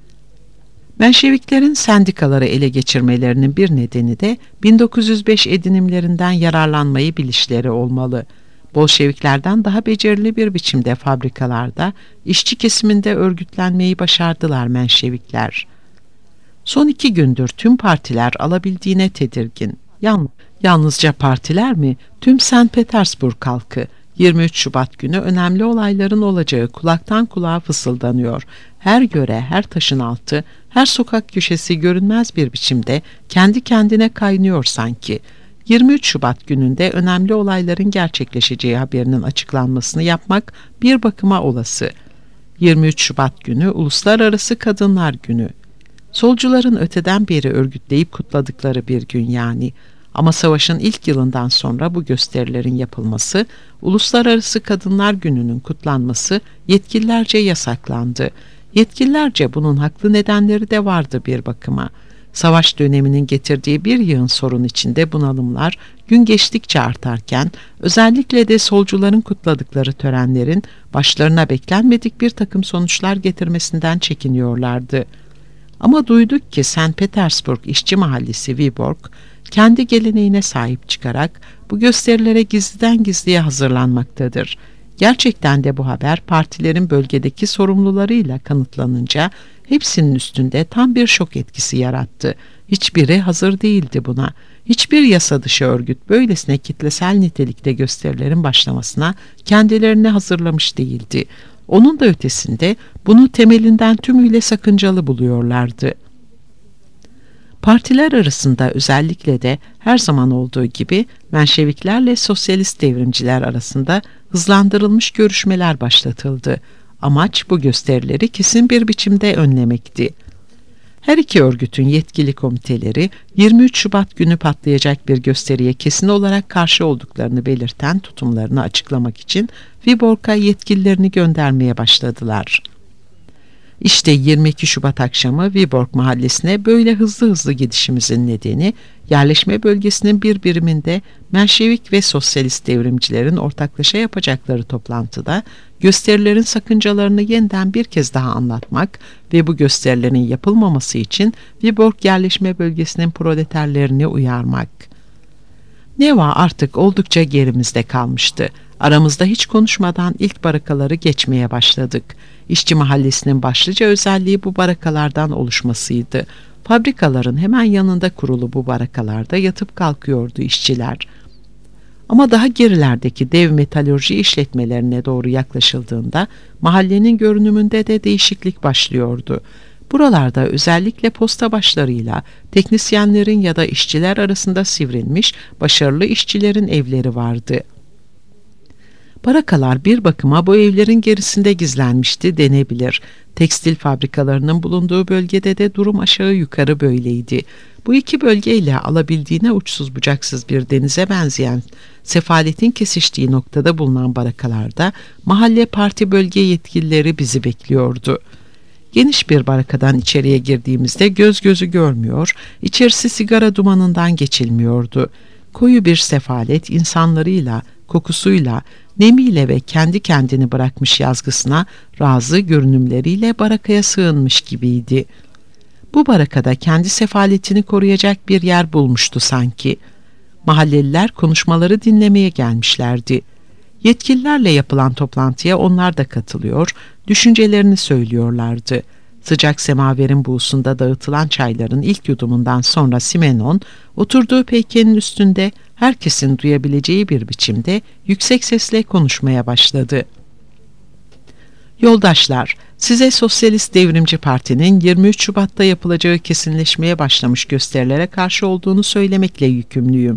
Menşeviklerin sendikaları ele geçirmelerinin bir nedeni de bin dokuz yüz beş edinimlerinden yararlanmayı bilişleri olmalı. Bolşeviklerden daha becerili bir biçimde fabrikalarda, işçi kesiminde örgütlenmeyi başardılar Menşevikler. Son iki gündür tüm partiler alabildiğine tedirgin. Yalnız, yalnızca partiler mi? Tüm Sankt Petersburg halkı. yirmi üç Şubat günü önemli olayların olacağı kulaktan kulağa fısıldanıyor. Her göre, her taşın altı, her sokak köşesi görünmez bir biçimde kendi kendine kaynıyor sanki. yirmi üç Şubat gününde önemli olayların gerçekleşeceği haberinin açıklanmasını yapmak bir bakıma olası. yirmi üç Şubat günü Uluslararası Kadınlar Günü. Solcuların öteden beri örgütleyip kutladıkları bir gün yani. Ama savaşın ilk yılından sonra bu gösterilerin yapılması, Uluslararası Kadınlar Günü'nün kutlanması yetkililerce yasaklandı. Yetkililerce bunun haklı nedenleri de vardı bir bakıma. Savaş döneminin getirdiği bir yığın sorun içinde bunalımlar gün geçtikçe artarken, özellikle de solcuların kutladıkları törenlerin başlarına beklenmedik bir takım sonuçlar getirmesinden çekiniyorlardı. Ama duyduk ki Sankt Petersburg İşçi Mahallesi Viborg, kendi geleneğine sahip çıkarak bu gösterilere gizliden gizliye hazırlanmaktadır. Gerçekten de bu haber partilerin bölgedeki sorumlularıyla kanıtlanınca hepsinin üstünde tam bir şok etkisi yarattı. Hiçbiri hazır değildi buna. Hiçbir yasa dışı örgüt böylesine kitlesel nitelikte gösterilerin başlamasına kendilerini hazırlamış değildi. Onun da ötesinde bunu temelinden tümüyle sakıncalı buluyorlardı. Partiler arasında özellikle de her zaman olduğu gibi Menşeviklerle sosyalist devrimciler arasında hızlandırılmış görüşmeler başlatıldı. Amaç bu gösterileri kesin bir biçimde önlemekti. Her iki örgütün yetkili komiteleri yirmi üç Şubat günü patlayacak bir gösteriye kesin olarak karşı olduklarını belirten tutumlarını açıklamak için Viborg'a yetkililerini göndermeye başladılar. İşte yirmi iki Şubat akşamı Viborg Mahallesi'ne böyle hızlı hızlı gidişimizin nedeni, yerleşme bölgesinin bir biriminde Menşevik ve sosyalist devrimcilerin ortaklaşa yapacakları toplantıda gösterilerin sakıncalarını yeniden bir kez daha anlatmak ve bu gösterilerin yapılmaması için Viborg yerleşme bölgesinin proleterlerini uyarmak. Neva artık oldukça gerimizde kalmıştı. Aramızda hiç konuşmadan ilk barakaları geçmeye başladık. İşçi Mahallesi'nin başlıca özelliği bu barakalardan oluşmasıydı. Fabrikaların hemen yanında kurulu bu barakalarda yatıp kalkıyordu işçiler. Ama daha gerilerdeki dev metalurji işletmelerine doğru yaklaşıldığında mahallenin görünümünde de değişiklik başlıyordu. Buralarda özellikle posta başlarıyla teknisyenlerin ya da işçiler arasında sivrilmiş başarılı işçilerin evleri vardı. Barakalar bir bakıma bu evlerin gerisinde gizlenmişti denebilir. Tekstil fabrikalarının bulunduğu bölgede de durum aşağı yukarı böyleydi. Bu iki bölgeyle alabildiğine uçsuz bucaksız bir denize benzeyen sefaletin kesiştiği noktada bulunan barakalarda mahalle parti bölge yetkilileri bizi bekliyordu. Geniş bir barakadan içeriye girdiğimizde göz gözü görmüyor, içerisi sigara dumanından geçilmiyordu. Koyu bir sefalet insanlarıyla, kokusuyla, nemiyle ve kendi kendini bırakmış yazgısına razı görünümleriyle barakaya sığınmış gibiydi. Bu barakada kendi sefaletini koruyacak bir yer bulmuştu sanki. Mahalleliler konuşmaları dinlemeye gelmişlerdi. Yetkililerle yapılan toplantıya onlar da katılıyor, düşüncelerini söylüyorlardı. Sıcak semaverin buğusunda dağıtılan çayların ilk yudumundan sonra Simenon, oturduğu peykenin üstünde herkesin duyabileceği bir biçimde yüksek sesle konuşmaya başladı. Yoldaşlar, size Sosyalist Devrimci Parti'nin yirmi üç Şubat'ta yapılacağı kesinleşmeye başlamış gösterilere karşı olduğunu söylemekle yükümlüyüm.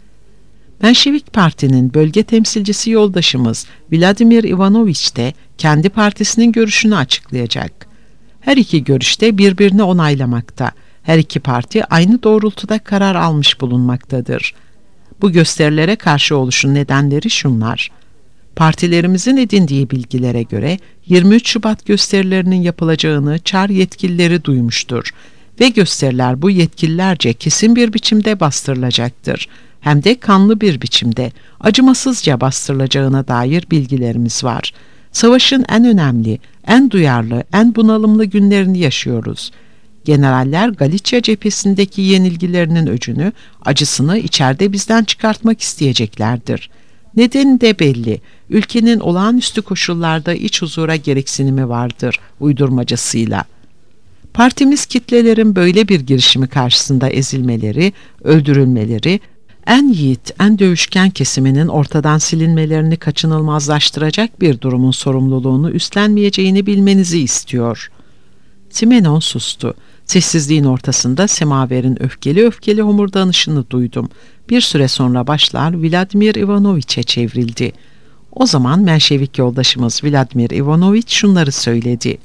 Menşevik Parti'nin bölge temsilcisi yoldaşımız Vladimir Ivanoviç de kendi partisinin görüşünü açıklayacak. Her iki görüşte birbirini onaylamakta. Her iki parti aynı doğrultuda karar almış bulunmaktadır. Bu gösterilere karşı oluşun nedenleri şunlar. Partilerimizin edindiği bilgilere göre yirmi üç Şubat gösterilerinin yapılacağını Çar yetkilileri duymuştur ve gösteriler bu yetkililerce kesin bir biçimde bastırılacaktır. Hem de kanlı bir biçimde, acımasızca bastırılacağına dair bilgilerimiz var. Savaşın en önemli, en duyarlı, en bunalımlı günlerini yaşıyoruz. Generaller Galicia cephesindeki yenilgilerinin öcünü, acısını içeride bizden çıkartmak isteyeceklerdir. Nedeni de belli. Ülkenin olağanüstü koşullarda iç huzura gereksinimi vardır uydurmacasıyla. Partimiz kitlelerin böyle bir girişimi karşısında ezilmeleri, öldürülmeleri, en yiğit, en dövüşken kesiminin ortadan silinmelerini kaçınılmazlaştıracak bir durumun sorumluluğunu üstlenmeyeceğini bilmenizi istiyor. Simenon sustu. Sessizliğin ortasında semaverin öfkeli öfkeli homurdanışını duydum. Bir süre sonra başlar Vladimir Ivanoviç'e çevrildi. O zaman Menşevik yoldaşımız Vladimir Ivanoviç şunları söyledi.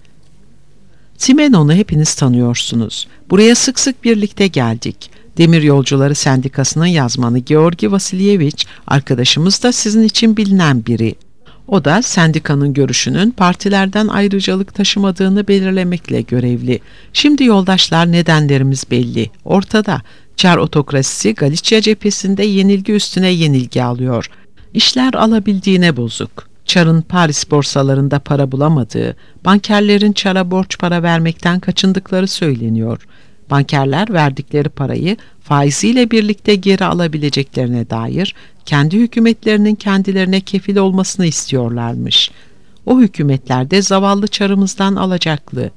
Simenon'u hepiniz tanıyorsunuz. Buraya sık sık birlikte geldik. Demir Yolcuları Sendikası'nın yazmanı Georgi Vasilyeviç arkadaşımız da sizin için bilinen biri. O da sendikanın görüşünün partilerden ayrıcalık taşımadığını belirlemekle görevli. Şimdi yoldaşlar nedenlerimiz belli. Ortada. Çar otokrasisi Galicia cephesinde yenilgi üstüne yenilgi alıyor. İşler alabildiğine bozuk. Çar'ın Paris borsalarında para bulamadığı, bankerlerin Çar'a borç para vermekten kaçındıkları söyleniyor. Bankerler verdikleri parayı faiziyle birlikte geri alabileceklerine dair kendi hükümetlerinin kendilerine kefil olmasını istiyorlarmış. O hükümetler de zavallı Çar'ımızdan alacaklı.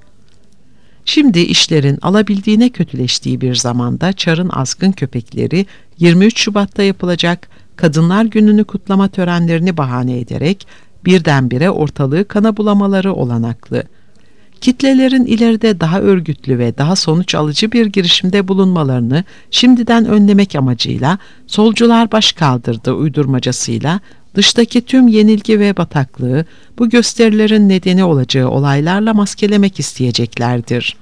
Şimdi işlerin alabildiğine kötüleştiği bir zamanda Çar'ın azgın köpekleri yirmi üç Şubat'ta yapılacak Kadınlar Günü'nü kutlama törenlerini bahane ederek birdenbire ortalığı kana bulamaları olanaklı. Kitlelerin ileride daha örgütlü ve daha sonuç alıcı bir girişimde bulunmalarını şimdiden önlemek amacıyla solcular baş kaldırdı uydurmacasıyla dıştaki tüm yenilgi ve bataklığı bu gösterilerin nedeni olacağı olaylarla maskelemek isteyeceklerdir.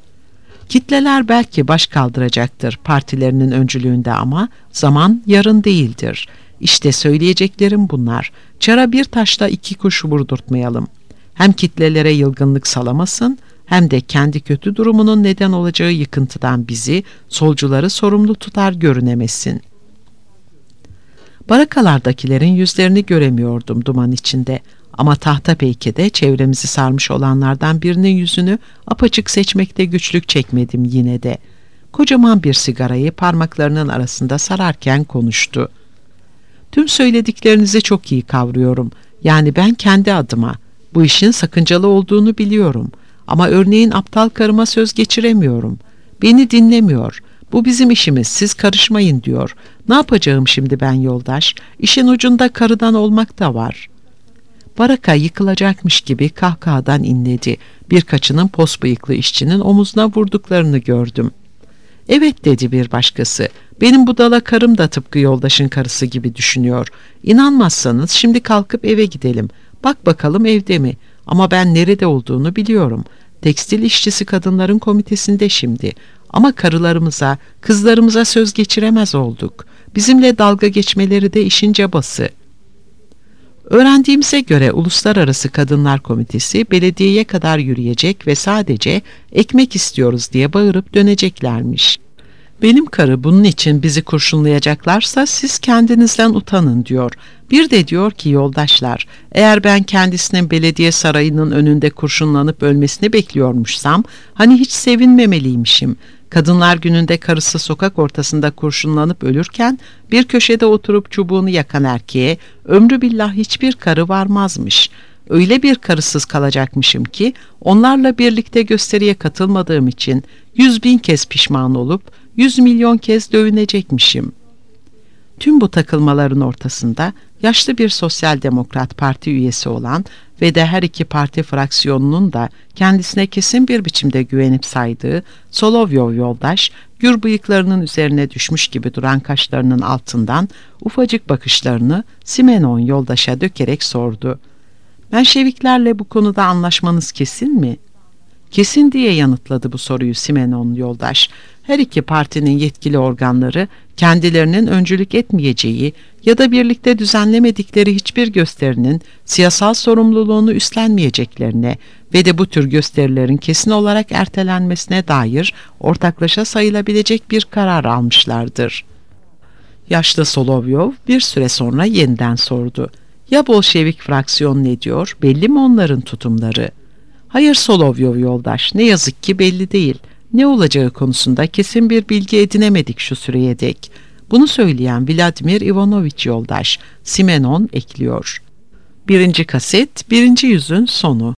Kitleler belki baş kaldıracaktır partilerinin öncülüğünde ama zaman yarın değildir. İşte söyleyeceklerim bunlar. Çar'a bir taşla iki kuş vurdurtmayalım. Hem kitlelere yılgınlık salamasın hem de kendi kötü durumunun neden olacağı yıkıntıdan bizi, solcuları sorumlu tutar görünemesin. Barakalardakilerin yüzlerini göremiyordum duman içinde ama tahta peykede çevremizi sarmış olanlardan birinin yüzünü apaçık seçmekte güçlük çekmedim yine de. Kocaman bir sigarayı parmaklarının arasında sararken konuştu. Tüm söylediklerinizi çok iyi kavruyorum. Yani ben kendi adıma. Bu işin sakıncalı olduğunu biliyorum. Ama örneğin aptal karıma söz geçiremiyorum. Beni dinlemiyor. Bu bizim işimiz, siz karışmayın diyor. Ne yapacağım şimdi ben yoldaş? İşin ucunda karıdan olmak da var. Baraka yıkılacakmış gibi kahkahadan inledi. Birkaçının pos bıyıklı işçinin omuzuna vurduklarını gördüm. Evet dedi bir başkası. Benim budala karım da tıpkı yoldaşın karısı gibi düşünüyor. İnanmazsanız şimdi kalkıp eve gidelim. Bak bakalım evde mi? Ama ben nerede olduğunu biliyorum. Tekstil işçisi kadınların komitesinde şimdi. Ama karılarımıza, kızlarımıza söz geçiremez olduk. Bizimle dalga geçmeleri de işin cabası. Öğrendiğimize göre Uluslararası Kadınlar Komitesi belediyeye kadar yürüyecek ve sadece ekmek istiyoruz diye bağırıp döneceklermiş. Benim karı bunun için bizi kurşunlayacaklarsa siz kendinizden utanın diyor. Bir de diyor ki yoldaşlar, eğer ben kendisinin belediye sarayının önünde kurşunlanıp ölmesini bekliyormuşsam hani hiç sevinmemeliymişim. Kadınlar gününde karısı sokak ortasında kurşunlanıp ölürken bir köşede oturup çubuğunu yakan erkeğe ömrü billah hiçbir karı varmazmış. Öyle bir karısız kalacakmışım ki onlarla birlikte gösteriye katılmadığım için yüz bin kez pişman olup yüz milyon kez dövünecekmişim. Tüm bu takılmaların ortasında yaşlı bir sosyal demokrat parti üyesi olan ve de her iki parti fraksiyonunun da kendisine kesin bir biçimde güvenip saydığı Solovyov yoldaş, gür bıyıklarının üzerine düşmüş gibi duran kaşlarının altından ufacık bakışlarını Simenon yoldaşa dökerek sordu. Menşeviklerle bu konuda anlaşmanız kesin mi? Kesin diye yanıtladı bu soruyu Simenon yoldaş. Her iki partinin yetkili organları kendilerinin öncülük etmeyeceği ya da birlikte düzenlemedikleri hiçbir gösterinin siyasal sorumluluğunu üstlenmeyeceklerine ve de bu tür gösterilerin kesin olarak ertelenmesine dair ortaklaşa sayılabilecek bir karar almışlardır. Yaşlı Solovyov bir süre sonra yeniden sordu. Ya Bolşevik fraksiyon ne diyor? Belli mi onların tutumları? Hayır Solovyov yoldaş, ne yazık ki belli değil. Ne olacağı konusunda kesin bir bilgi edinemedik şu süreye dek. Bunu söyleyen Vladimir Ivanovich yoldaş, Simenon ekliyor. Birinci kaset, birinci yüzün sonu.